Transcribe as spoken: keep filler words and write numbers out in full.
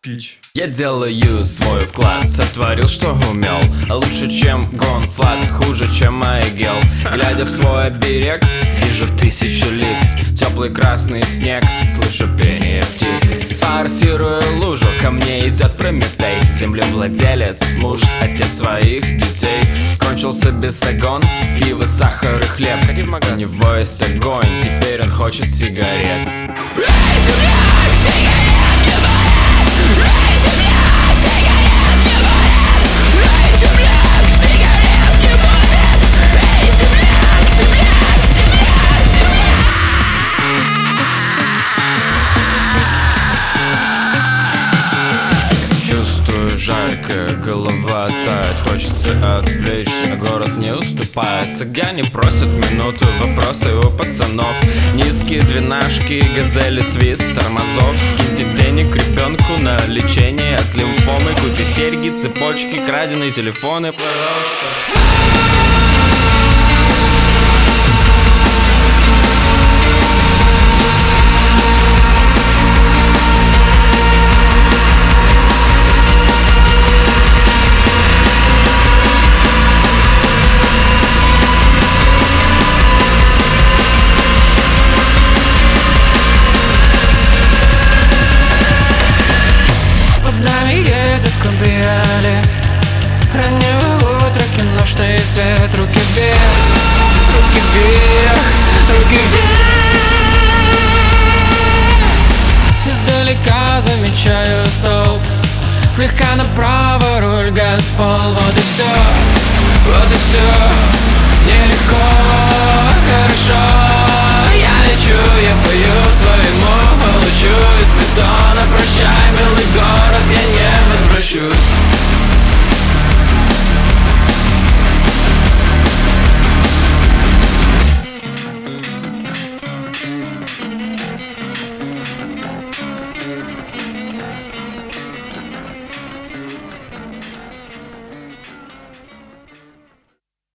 Пич. Я делаю свой вклад, сотворил, что умел. Лучше, чем Гонфлат, хуже, чем Айгел. Глядя в свой оберег, вижу тысячу лиц. Теплый красный снег, слышу пение птиц. Форсирую лужу, ко мне идет Прометей. Землевладелец, муж, отец своих детей. Кончился бесогон, пиво, сахар и хлеб. У него есть огонь, теперь он хочет сигарет. Чувствую жарко, голова тает. Хочется отвлечься, но город не уступает. Цыгане просят минуту, вопросы у пацанов. Низкие двенашки, газели, свист тормозов. Скиньте денег ребенку на лечение от лимфомы. Купи серьги, цепочки, краденые телефоны, пожалуйста. Раннего утра, киношный свет. Руки вверх, руки вверх, руки вверх. Издалека замечаю столб. Слегка направо руль, газ в пол. Вот и все, вот и все. Нелегко, хорошо. Я лечу, я пою своему, получу из бетона прощай.